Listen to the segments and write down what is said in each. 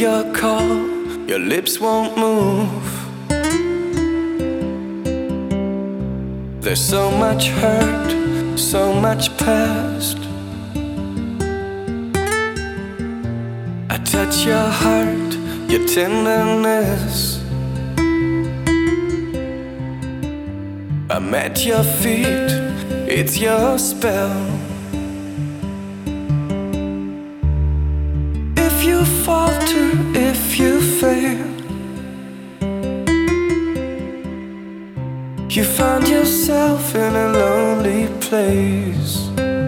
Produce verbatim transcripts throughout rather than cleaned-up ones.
your call, your lips won't move. There's so much hurt, so much past. I touch your heart, your tenderness. I'm at your feet, it's your spell. If you falter, if you fail, you find yourself in a lonely place.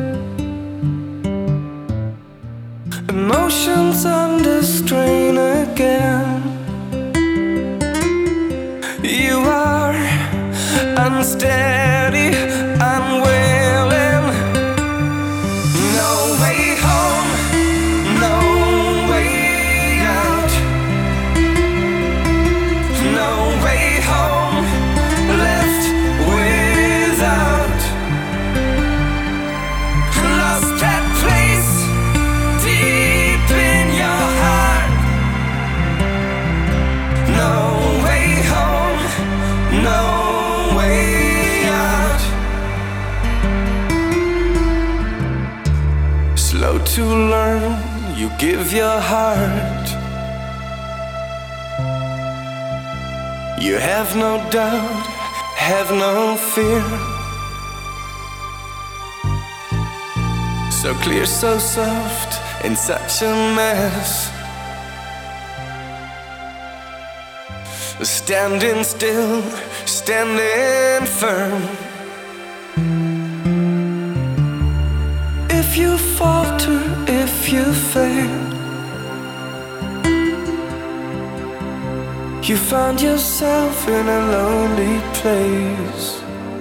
Emotions under strain again. You are unsteady, unwilling. No way home, no way out. No way home, left without. Lost that place deep in your heart. No way home, no way out. Slow to learn, you give your heart. You have no doubt, have no fear. So clear, so soft, in such a mess. Standing still, standing firm. If you falter, if you fail, you find yourself in a lonely place.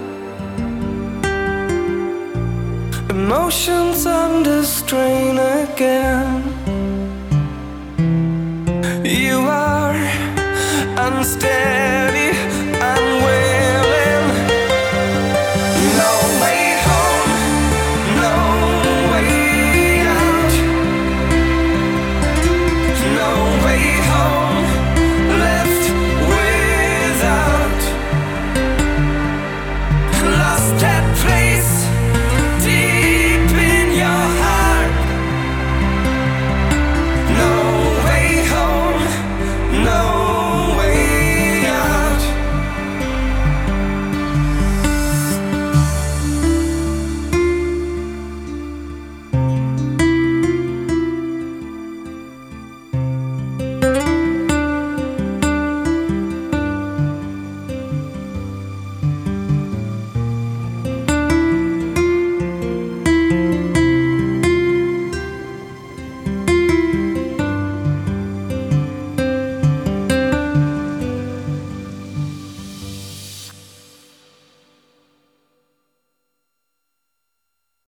Emotions under strain again. You are unsteady.